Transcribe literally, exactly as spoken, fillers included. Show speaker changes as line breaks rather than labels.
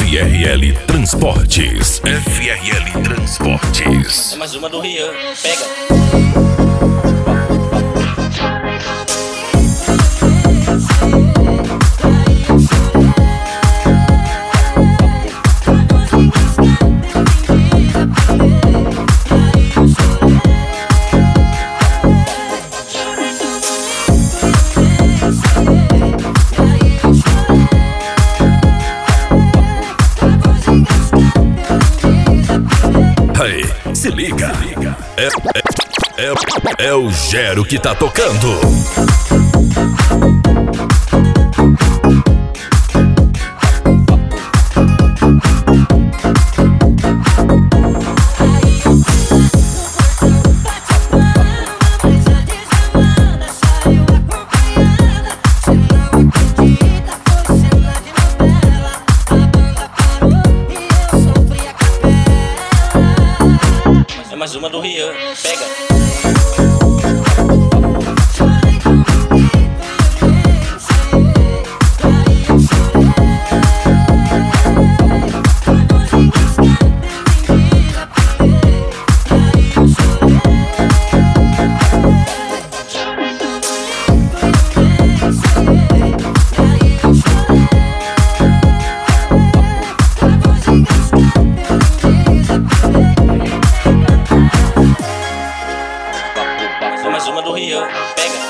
R L Transportes. F R L Transportes.
É mais uma do Rian, pega.
Aí, se liga, é, é, é, é o Gero que tá tocando.
É mais uma do Rian, pega. É mais uma do Rian, pega.